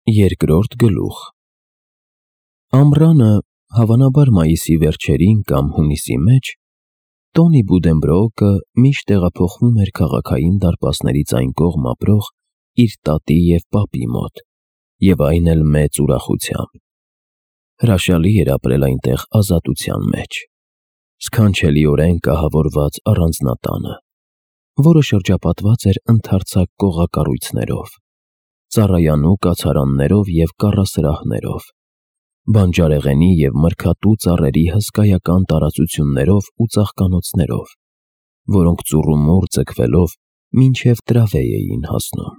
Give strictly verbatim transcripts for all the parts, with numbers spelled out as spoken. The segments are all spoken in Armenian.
Երկրորդ գլուխ Ամռանը, հավանաբար մայիսի վերջերին կամ հունիսի մեջ, Տոնի Բուդենբրոուկը միշտ տեղափոխվում էր քաղաքային դարպասներից այն կողմ ապրող իր տատի և պապի մոտ, և այն էլ մեծ ուրախությամբ։ Հրաշալի էր ապրել այնտեղ ազատության մեջ, սքանչելիորեն կահավորված առանձնատանը, որը շրջապատված էր ընդարձակ կողակառույցներով, ծառայանու կացարաններով և կառասրահներով, բանջարեղենի և մրգատու ծառերի հսկայական տարածություններով ու ծաղկանոցներով, որոնք ծուռումուռ ձգվելով մինչև Տրավեյ էին հասնում։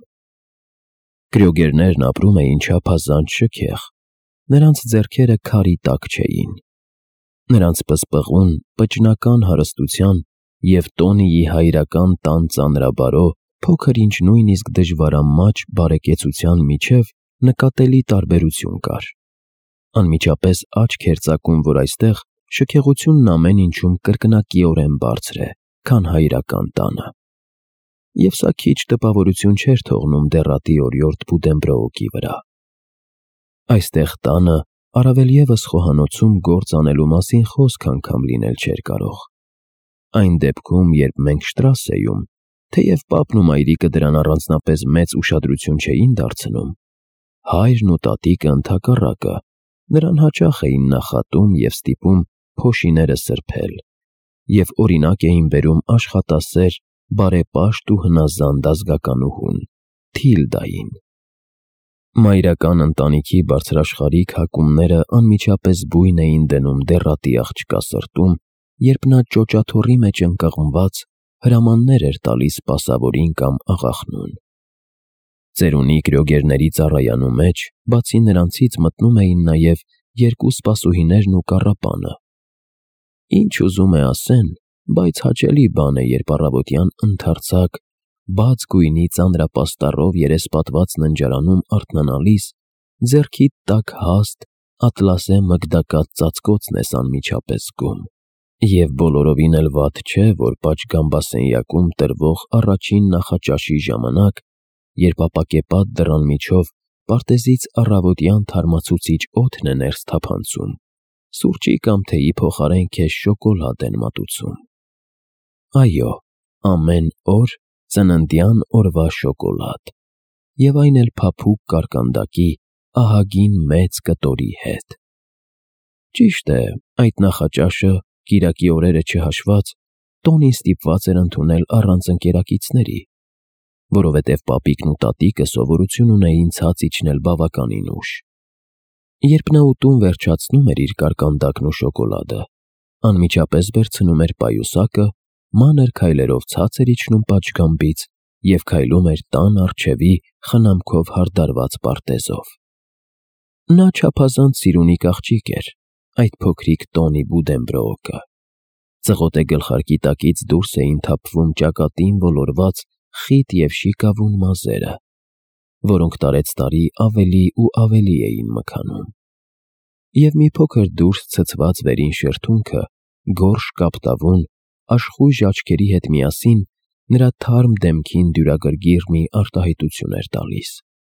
Կրյոգերներն ապրում էին չափազանց շքեղ, նրանց ձեռքերը քարի տակ չէին։ Նրանց պսպղուն, պճնական հարստության և Տոնիի հայրական տան ծանրաբարո, փոքր-ինչ նույնիսկ դժվարամաչ բարեկեցության միջև նկատելի տարբերություն կար։ Անմիջապես աչք էր ծակում, որ այստեղ շքեղությունն ամեն ինչում կրկնակիորեն բարձր է, քան հայրական տանը։ Եվ սա քիչ տպավորություն չէր թողնում դեռատի օրիորդ Բուդենբրոուկի վրա։ Այստեղ տանը առավել ևս խոհանոցում գործ անելու մասին խոսք անգամ լինել չէր կարող։ Այն դեպքում, երբ մենք Շտրասեում, թեև պապն ու մայրիկը դրան առանձնապես մեծ ուշադրություն չէին դարձնում, հայրն ու տատիկը, ընդհակառակը, նրան հաճախ էին նախատում և ստիպում փոշիները սրբել և օրինակ էին բերում աշխատասեր, բարեպաշտ ու հնազանդ ազգականուհուն՝ Թիլդային։ Մայրական ընտանիքի բարձրաշխարհիկ հակումները անմիջապես բույն էին դնում դեռատի աղջկա սրտում, երբ նա ճոճաթոռի մեջ ընկղմված հրամաններ էր տալիս սպասավորին կամ աղախնուն։ Ծերունի կրյոգերների ծառայանու մեջ, բացի նրանցից, մտնում էին նաև երկու սպասուհիներն ու կառապանը։ Ինչ ուզում է ասեն, բայց հաճելի բան է, երբ առավոտյան ընդարձակ, բաց գույնի ծանրապաստառով երեսպատված ննջարանում արթնանալիս, ձեռքիդ տակ հաստ, ատլասե մգդակած ծածկոցն ես անմիջապես զգում։ Եվ բոլորովին էլ վատ չէ, որ պատշգամբասենյակում տրվող առաջին նախաճաշի ժամանակ, երբ ապակեպատ դռան միջով պարտեզից առավոտյան թարմացուցիչ օդն է ներս թափանցում, սուրճի կամ թեյի փոխարեն քեզ շոկոլադ են մատուցում։ Այո, ամեն օր ծննդյան օրվա շոկոլադ, և այն էլ փափուկ կարկանդակի ահագին մեծ կտորի հետ։ Ճիշտ է, այդ նախաճաշը, կիրակի օրերը չհաշված, Տոնին ստիպված էր ընդունել առանց ընկերակիցների, որովհետև պապիկն ու տատիկը սովորություն ունեին ցած իջնել բավականին ուշ։ Երբ նա ուտում վերջացնում էր իր կարկանդակն ու շոկոլադը, անմիջապես վերցնում էր պայուսակը, մանր քայլերով ցած էր իջնում պատշգամբից և քայլում էր տան առջևի խնամքով հարդարված պարտեզով։ Նա չափազանց սիրունիկ աղջիկ էր, այդ փոքրիկ Տոնի Բուդենբրոուկը։ Ծղոտե գլխարկի տակից դուրս էին թափվում ճակատին ոլորված խիտ և շիկավուն մազերը, որոնք տարեցտարի ավելի ու ավելի էին մքանում։ Եվ մի փոքր դուրս ցցված վերին շրթունքը, գորշ կապտավուն, աշխույժ աչքերի հետ միասին նրա թարմ դեմքին դյուրագրգիռ մի արտահայտություն էր տալիս։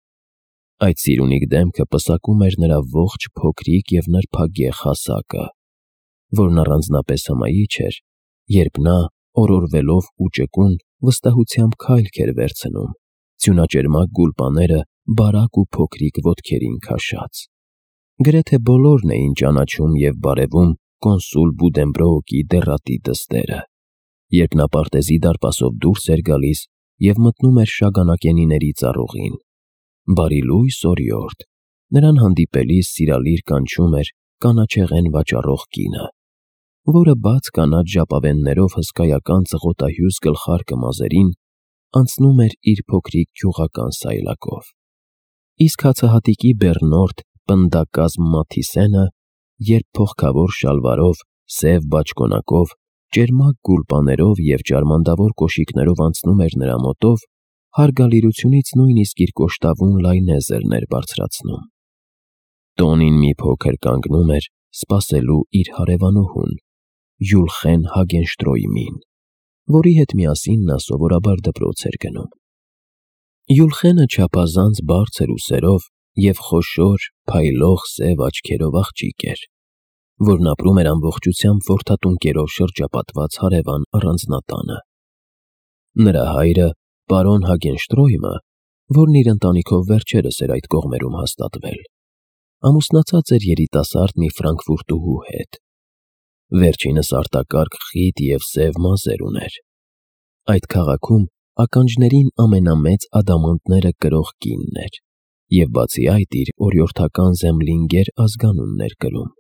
Այդ սիրունիկ դեմքը պսակում էր նրա ողջ փոքրիկ և նրբագեղ հասակը, որն առանձնապես հմայիչ էր, երբ նա, օրորվելով ու ճկուն, վստահությամբ քայլք էր վերցնում, սյունաճերմակ գուլպաները բարակ ու փոքրիկ ոտքերին քաշած։ Գրեթե բոլորն էին ճանաչում և բարևում կոնսուլ Բուդենբրոուկի դեռատի դստերը, երբ նա պարտեզի դարպասով դուրս էր գալիս և մտնում էր շագանակենիների ծառուղին։ Բարի լույս օրիորդ, նրան հանդիպելիս սիրալիր կանչում էր կանաչեղեն վաճառող կինը, որը բաց կանաչ ժապավեններով հսկայական ծղոտահյուս գլխարկը մազերին անցնում էր իր փոքրիկ գյուղական սայլակով։ Իսկ հացահատիկի բեռնորդ պնդակազմ Մաթիսենը, երբ փողքավոր շալվարով, սև բաճկոնակով, ճերմակ գուլպաներով և ճարմանդավոր կոշիկներով անցնում էր նրա մոտով, հարգալիրությունից նույնիսկ իր կոշտավուն լայնեզրն էր բարձրացնում։ Տոնին մի փոքր կանգնում էր, սպասելու իր հարևանուհուն՝ Յուլխեն Հագենշտրոյմին, որի հետ միասին նա սովորաբար դպրոց էր գնում։ Յուլխենը չափազանց բարձր ուսերով և խոշոր, փայլող սև աչքերով աղջիկ էր, որն ապրում էր ամբողջությամբ որդատունկերով շրջապատված հարևան առանձնատանը։ Նրա հայրը, պարոն Հագենշտրոյմը, որն իր ընտանիքով վերջերս էր այդ կողմերում հաստատվել, ամուսնացած էր երիտասարդ մի ֆրանկֆուրտուհու հետ։ Վերջինս արտակարգ խիտ և սև մազեր ուներ։ Այդ քաղաքում ականջներին ամենամեծ ադամանդները կրող կինն էր և բացի այդ իր օրիորդական Զեմլինգեր ազգանունն էր կրում։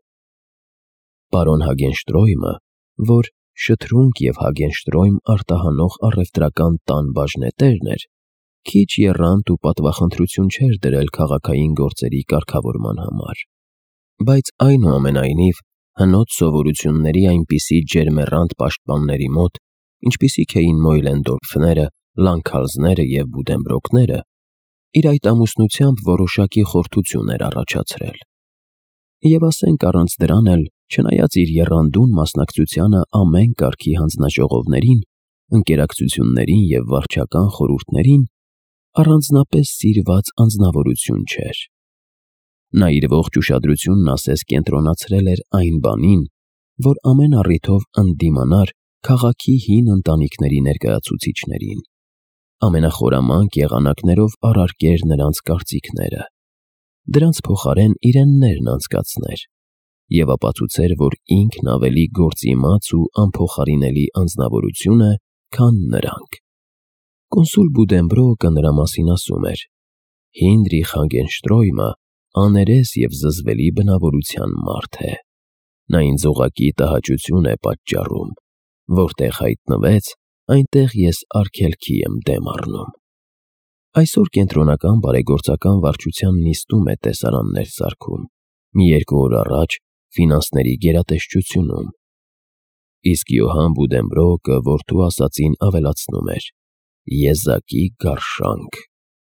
Պարոն Հագենշտրոյմը, որ Շթրունգ և Հագենշտրոյմ արտահանող առևտրական տան բաժնետերն էր, քիչ եռանդ ու պատվախնդրություն չէր դրել քաղաքային գործերի կարգավորման համար, բայց այնուամենայնիվ հնոց սովորությունների այնպիսի ջերմեռանդ պաշտպանների մոտ, ինչպիսիք էին Մոյլենդորֆները, Լանքհալզները և Բուդենբրոկները, իր այդ ամուսնությամբ որոշակի խորթություն էր առաջացրել։ Եվ ասենք առանց դրան էլ, չնայած իր եռանդուն մասնակցությանը ամեն կարգի հանձնաժողովներին, ընկերակցություններին և վարչական խորհուրդներին, առանձնապես սիրված անձնավորություն չէր։ Նա իր ողջ ուշադրությունն ասես կենտրոնացրել էր այն բանին, որ ամեն առիթով ընդդիմանար քաղաքի հին ընտանիքների ներկայացուցիչներին, ամենախորամանկ եղանակներով առարկեր նրանց կարծիքները, դրանց փոխարեն իրեններն անցկացներ և ապացուցեր, որ ինքն ավելի գործիմաց ու անփոխարինելի անձնավորություն է, քան նրանք։ Կոնսուլ Բուդենբրոկը նրա մասին ասում էր. «Հինրիխ Հագենշտրոյմը աներես և զզվելի բնավորության մարդ է։ Նա ինձ ուղղակի տհաճություն է պատճառում, որտեղ հայտնվեց, այնտեղ ես արգելքի եմ դեմ առնում»։ Այսօր կենտրոնական բարեգործական վարչության նիստում է տեսարաններ սարքում, մի երկու օր առաջ ֆինանսների գերատեսչությունում։ Իսկ Յոհան Բուդենբրոկը որդու ասածին ավելացնում էր. «Եզակի գարշանք»։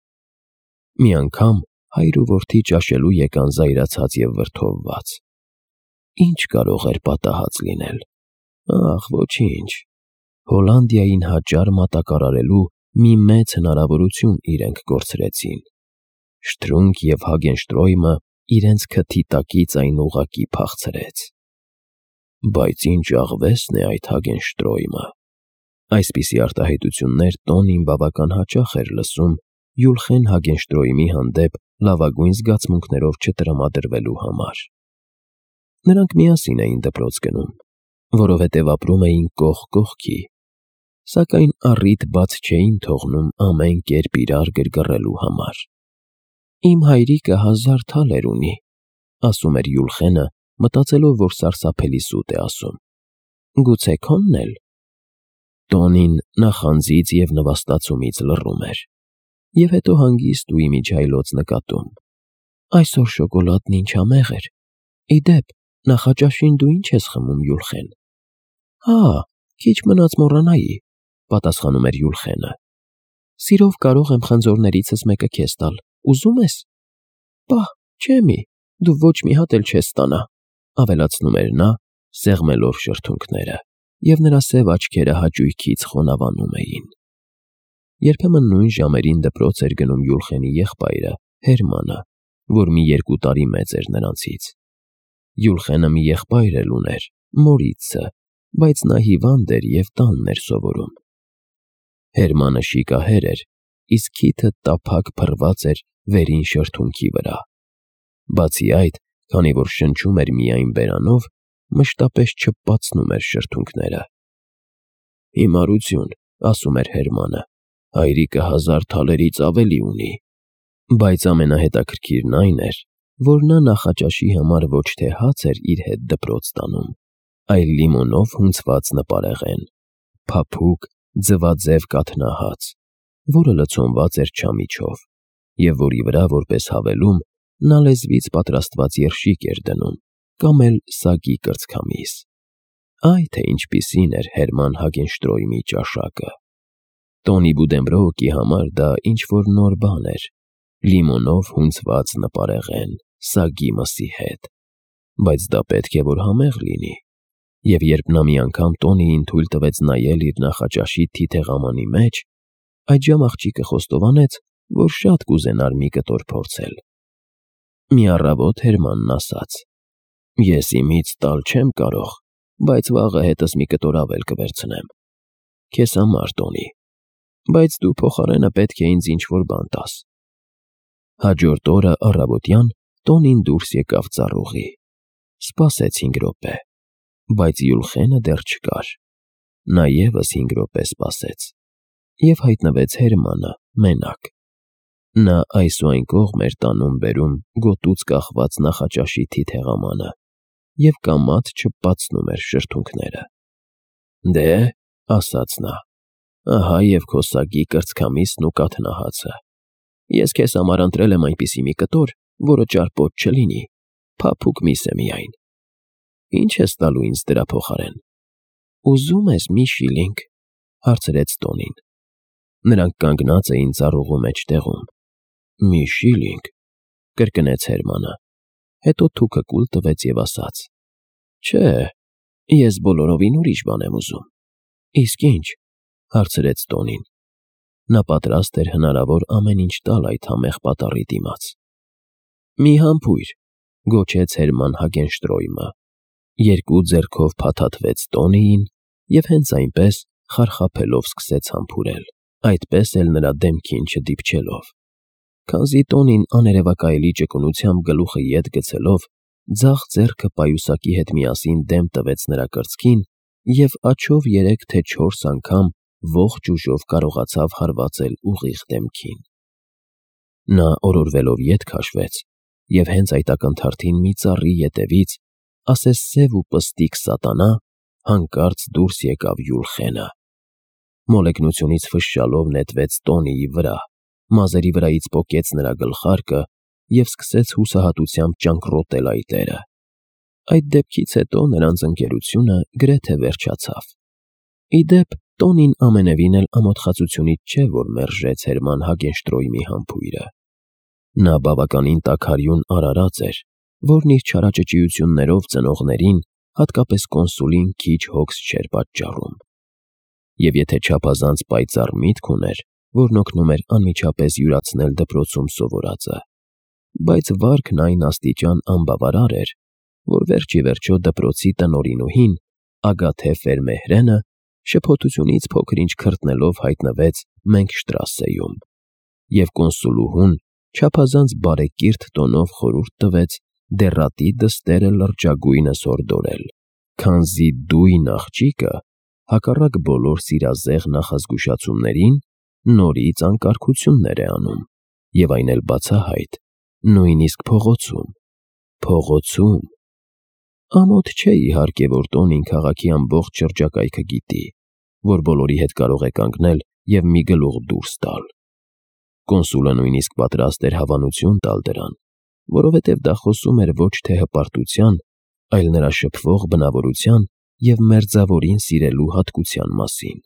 Մի անգամ հայր ու որդի ճաշելու եկան զայրացած և վրդովված։ Ինչ կարող էր պատահած լինել։ Ախ, ոչինչ։ Հոլանդիային հաճար մատակարարելու մի մեծ հնարավորություն իրենք կորցրեցին։ Շթրունգ և Հագենշտրոյմը իրենց քթի տակից այն ուղղակի փախցրեց։ Բայց ինչ աղվեսն է այդ Հագենշտրոյմը։ Այսպիսի արտահայտություններ Տոնին բավական հաճախ էր լսում Յուլխեն Հագենշտրոյմի հանդեպ լավագույն զգացմունքներով չտրամադրվելու համար։ Նրանք միասին էին դպրոց գնում, որովհետև ապրում էին կողք կողքի, սակայն առիթ բաց չէին թողնում ամեն կերպ իրար գրգռելու համար։ «Իմ հայրիկը հազար թալեր ունի», ասում էր Յուլխենը, մտածելով, որ սարսափելի սուտ է ասում։ «Գուցե քո՞նն էլ»։ Տոնին նախանձից և նվաստացումից լռում էր, և հետո հանգիստ ու իմիջիայլոց նկատում. «Այսօր շոկոլադն ինչ համեղ էր։ Ի դեպ, նախաճաշին դու ի՞նչ ես խմում, Յուլխեն»։ «Հա, քիչ մնաց մոռանայի», պատասխանում էր Յուլխենը։ «Սիրով կարող եմ խնձորներիցս մեկը քեզ տալ, ուզում ես»։ «Պահ, չէ մի, դու ոչ մի հատ էլ չես ստանա», ավելացնում էր նա, սեղմելով շրթունքները, և նրա սև աչքերը հաճույքից խոնավանում էին։ Երբեմն նույն ժամերին դպրոց էր գնում Յուլխենի եղբայրը, Հերմանը, որ մի երկու տարի մեծ էր նրանցից։ Յուլխենը մի եղբայր էլ ուներ, Մորիցը, բայց նա հիվանդ էր և տանն էր սովորում։ Հերմանը շիկահեր էր, իսկ քիթը տափակ փռված էր վերին շրթունքի վրա։ Բացի այդ, քանի որ շնչում էր միայն բերանով, մշտապես չպացնում էր շրթունքները։ «Հիմարություն», ասում էր Հերմանը, «հայրիկը հազար թալերից ավելի ունի»։ Բայց ամենահետաքրքիրն այն էր, որ նա նախաճաշի համար ոչ թե հաց էր իր հետ դպրոց տանում, այլ լիմոնով հունցված նպարեղեն, փափուկ, ձվաձև կաթնահաց, որը լցոնված էր չամիչով, և որի վրա, որպես հավելում, նա լեզվից պատրաստված երշիկ էր դնում, կամ էլ սագի կրծքամիս։ Այ թե ինչպիսին էր Հերման Հագենշտրոյմի ճաշակը։ Տոնի Բուդենբրոկի համար դա ինչ-որ նոր բան էր՝ լիմոնով հունցված նպարեղեն, սագի մսի հետ։ Բայց դա պետք է որ համեղ լինի։ Եվ երբ նա մի անգամ Տոնիին թույլ տվեց նայել իր նախաճաշի թիթեղամանի մեջ, այդժամ աղջիկը խոստովանեց, որ շատ կուզենար մի կտոր փորձել։ Մի առավոտ Հերմանն ասաց. «Ես իմից տալ չեմ կարող, բայց վաղը հետս մի կտոր ավել կվերցնեմ։ Քեզ համար, Տոնի, բայց դու փոխարենը պետք է ինձ ինչ-որ բան տաս»։ Հաջորդ օրը առավոտյան Տոնին դուրս եկավ ծառուղի։ Սպասեց հինգ րոպե, բայց Յուլխենը դեռ չկար։ Նա ևս հինգ րոպե սպասեց, և հայտնվեց Հերմանը մենակ։ Նա այս ու այն կողմ էր տանում֊բերում գոտուց կախված նախաճաշի թիթեղամանը և կամաց չպացնում էր շրթունքները։ «Դե,» ասաց նա, «ահա և քո սագի կրծքամիսն ու կաթնահացը։ Ես քեզ համար ընտրել եմ այնպիսի մի կտոր, որը ճարպոտ չլինի, փափուկ միս է միայն։ Ի՞նչ ես տալու ինձ դրա փոխարեն»։ «Ուզում ես մի շիլինգ», հարցրեց Տոնին։ Նրանք կանգնած էին ծառուղու մեջտեղում։ «Մի շիլինգ», կրկնեց Հերմանը, հետո թուքը կուլ տվեց և ասաց. «Չէ, ես բոլորովին ուրիշ բան եմ ուզում»։ «Իսկ ի՞նչ», հարցրեց Տոնին։ Նա պատրաստ էր հնարավոր ամեն ինչ տալ այդ համեղ պատառի դիմաց։ «Մի համբույր», գոչեց Հերման Հագենշտրոյմը։ Երկու ձեռքով փաթաթվեց Տոնիին և հենց այնպես խարխափելով սկսեց համբուրել, այդպես էլ նրա դեմքին չդիպչելով։ Քանզի Տոնին աներևակայելի ճկունությամբ գլուխը ետ գցելով, ձախ ձեռքը պայուսակի հետ միասին դեմ տվեց նրա կրծքին և աջով երեք թե չորս անգամ ողջ ուժով կարողացավ հարվածել ուղիղ դեմքին։ Նա օրորվելով ետ քաշվեց, և հենց այդ ակնթարթին մի ծառի ետևից, ասես սև ու պստիկ սատանա, հանկարծ դուրս եկավ Յուլխենը։ Մոլեգնությունից ֆշշալով նետվեց Տոնիի վրա, մազերի վրայից պոկեց նրա գլխարկը և սկսեց հուսահատությամբ ճանկռոտել այտերը։ Այդ դեպքից հետո նրանց ընկերությունը գրեթե վերջացավ։ Ի դեպ, Տոնին ամենևին էլ ամոթխածությունից չէ, որ մերժեց Հերման Հագենշտրոյմի համբույրը։ Նա բավականին տաքարյուն արարած էր, որն իր չարաճճիություններով ծնողներին, հատկապես կոնսուլին, քիչ հոգս չէր պատճառում։ Եվ եթե չափազանց պայծառ միտք ուներ, որն օգնում էր անմիջապես յուրացնել դպրոցում սովորածը, բայց վարքն այն աստիճան անբավարար էր, որ վերջ ի վերջո դպրոցի տնօրինուհին, Ագաթե Ֆերմեհրենը, շփոթությունից փոքր-ինչ քրտնելով հայտնվեց Մենքշտրասեում, և կոնսուլուհուն չափազանց բարեկիրթ տոնով խորհուրդ տվեց դեռատի դստերը լրջագույնս հորդորել, քանզի դույն աղջիկը, հակառակ բոլոր սիրազեղ նախազգուշացումներին, նորից անկարգություններ է անում, և այն էլ բացահայտ, նույնիսկ փողոցում։ Փողոցում… Ամոթ չէ, իհարկե, որ Տոնին քաղաքի ամբողջ շրջակայքը գիտի, որ բոլորի հետ կարող է կանգնել և մի գլուխ դուրս տալ։ Կոնսուլը նույնիսկ պատրաստ էր հավանություն տալ դրան, որովհետև դա խոսում էր ոչ թե հպարտության, այլ նրա շփվող բնավորության և մերձավորին սիրելու հատկության մասին։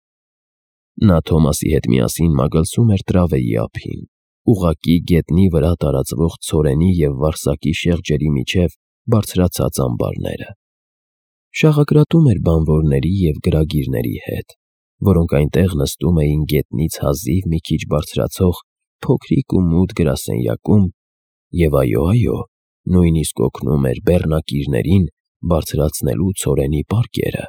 Նա Թոմասի հետ միասին մագլցում էր Տրավեի ափին, ուղղակի գետնի վրա տարածվող ցորենի և Վարսակի շեղջերի միջև բարձրացած ամբարները։ Շաղակրատում էր բանվորների և գրագիրների հետ, որոնք այնտեղ նստում էին գետնից հազիվ մի քիչ բարձրացող փոքրիկ ու մութ գրասենյակում, և այո, այո, նույնիսկ օգնում էր բեռնակիրներին բարձրացնելու ցորենի պարկերը։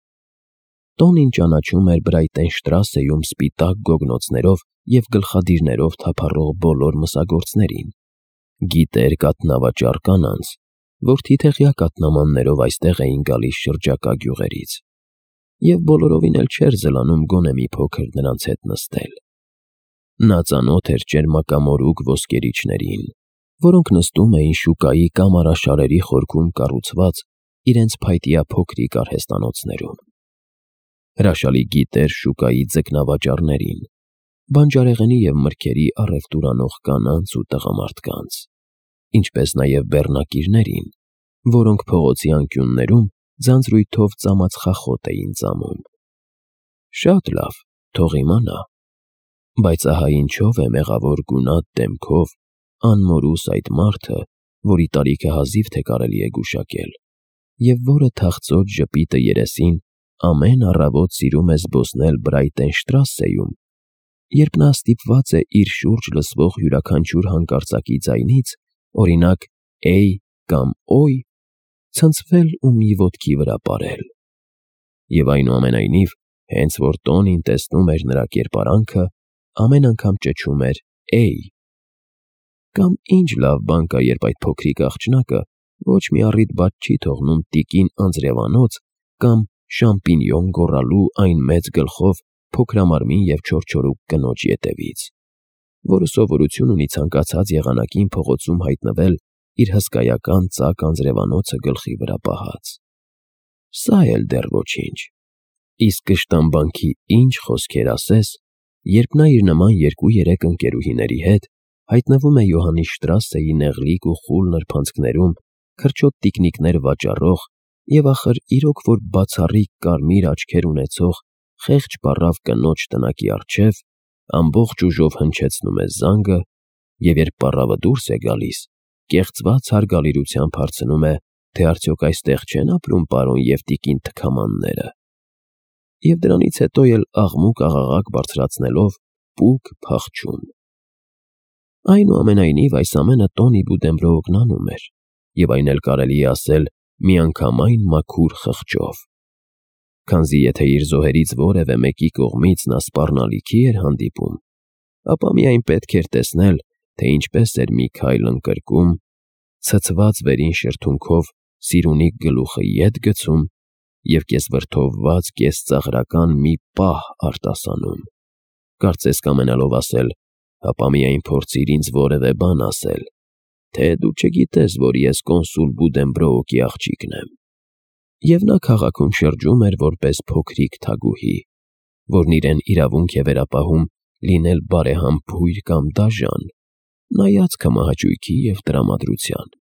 Տոնին ճանաչում էր Բրայտենշտրասեում սպիտակ գոգնոցներով և գլխադիրներով թափառող բոլոր մսագործներին, գիտեր կաթնավաճառ կանանց, որ թիթեղյա կաթնամաններով այստեղ էին գալիս շրջակա գյուղերից, և բոլորովին էլ չէր զլանում գոնե մի փոքր նրանց հետ նստել։ Նա ծանոթ էր ճերմակամորուք ոսկերիչներին, որոնք նստում էին շուկայի կամ արաշարերի խորքում կառուցված իրենց փայտյա փոքրիկ արհեստանոցներում։ Հրաշալի գիտեր շուկայի ձկնավաճառներին, բանջարեղենի և մրգերի առևտուր անող կանանց ու տղամարդկանց, ինչպես նաև բեռնակիրներին, որոնք փողոցի անկյուններում ձանձրույթով ծամած խախոտ էին ծամում։ Շատ լավ, թող իմանա։ Բայց ահա ինչով է մեղավոր գունատ դեմքով, անմորուս այդ մարդը, որի տարիքը հազիվ թե կարելի է գուշակել, և որը թախծոտ ժպիտը երեսին ամեն առավոտ սիրում է զբոսնել Բրայտենշտրասեում, երբ նա ստիպված է իր շուրջ լսվող յուրաքանչյուր հանկարծակի ձայնից օրինակ «էյ» կամ «օյ», ցնցվել ու մի ոտքի վրա պարել։ Եվ այնուամենայնիվ, հենց որ Տոնին տեսնում էր նրա կերպարանքը, ամեն անգամ ճչում էր «էյ»։ Կամ ինչ լավ բան կա, երբ այդ փոքրիկ աղջնակը ոչ մի առիթ բաց չի թողնում տիկին անձրևանոց կամ շամպինյոն գոռալու այն մեծ գլխով փոքրամարմին և չորչորուկ կնոջ ետևից, որը սովորություն ունի ցանկացած եղանակին փողոցում հայտնվել իր հսկայական ծակ անձրևանոցը գլխի վրա պահած։ Սա էլ դեռ ոչինչ։ Իսկ կշտամբանքի ինչ խոսքեր ասես, երբ նա իր նման երկու-երեք ընկերուհիների հետ հայտնվում է Յոհաննիսշտրասեի նեղլիկ ու խուլ նրբանցքներում քրչոտ տիկնիկներ վաճառող և ախր իրոք որ բացառիկ կարմիր աչքեր ունեցող խեղճ պառավ կնոջ տնակի առջև, ամբողջ ուժով հնչեցնում է զանգը, և երբ պառավը դուրս է գալիս, կեղծված հարգալիրությամբ հարցնում է, թե արդյոք այստեղ չեն ապրում պարոն և տիկին թքամանները, և դրանից հետո էլ աղմուկ-աղաղակ բարձրացնելով պուկ փախչում։ Այնուամենայնիվ, այս ամենը Տոնի Բուդենբրոուկն անում էր, և այն էլ կարելի է ասել միանգամայն մաքուր խղճով, քանզի եթե իր զոհերից որևէ մեկի կողմից նա սպառնալիքի էր հանդիպում, ապա միայն պետք էր տեսնել, թե ինչպես էր մի քայլ ընկրկում, ցցված վերին շրթունքով սիրունիկ գլուխը ետ գցում և կեսվրդովված, կեսծաղրական մի պահ արտասանում, կարծես կամենալով ասել. «Հապա միայն փորձիր ինձ որևէ բան ասել, թե դու չգիտես, որ ես կոնսուլ Բուդենբրոուկի աղջիկն եմ»։ Եվ նա քաղաքում շրջում էր որպես փոքրիկ թագուհի, որն իրեն իրավունք է վերապահում լինել բարեհամբույր կամ դաժան, նայած քմահաճույքի և տրամադրության։